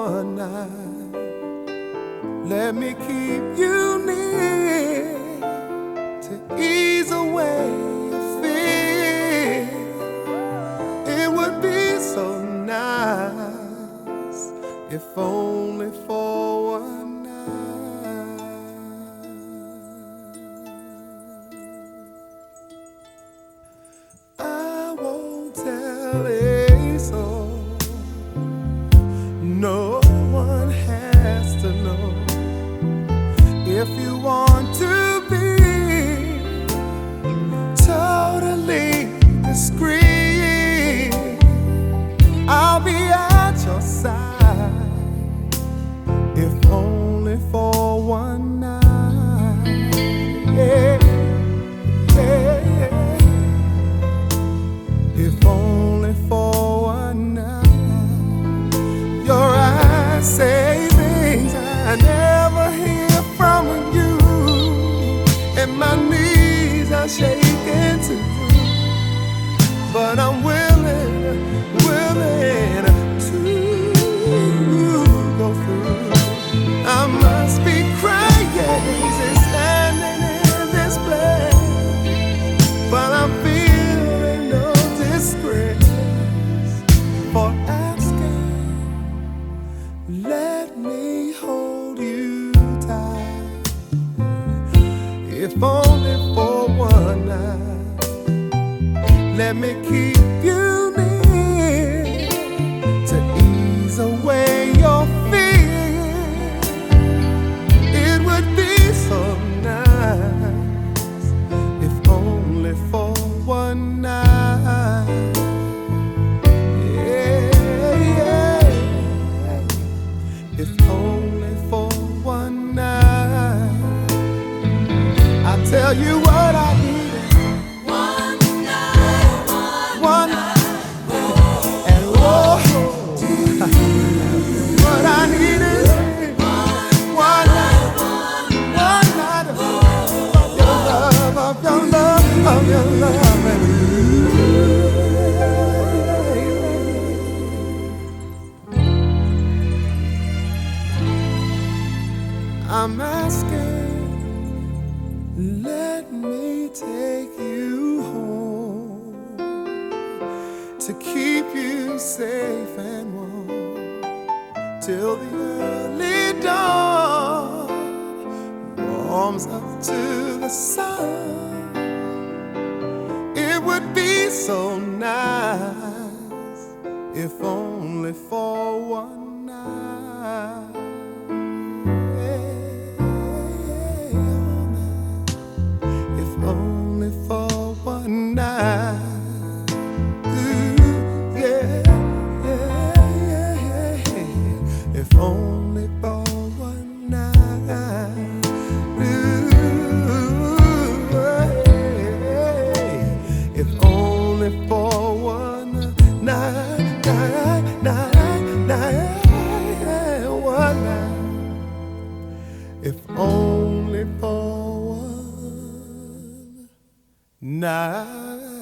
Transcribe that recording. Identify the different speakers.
Speaker 1: one night. Let me keep you near to ease away your fear. It would be so nice if only for one night. I won't tell a soul. No one has to know. If you want to be totally discreet, I'll be at your side, if only for one night. Yeah, yeah. If only for one night. Your eyes say things I never hear from you, and my knees are shaking too. But I'm willing to go through. I must be crazy standing in this place, but I'm feeling no disgrace for asking. Let me hold you tight, if only for one night. Let me keep you near to ease away your fear. It would be so nice if only for one night. Yeah, yeah. If only for one night. I tell you what I need. I'm asking, let me take you home to keep you safe and warm till the early dawn warms up to the sun. It would be so nice if only for one night. Only for one night. Ooh, yeah, yeah, yeah, yeah. If only for one night. Ooh, yeah. If only for one night, one night. If only for one night.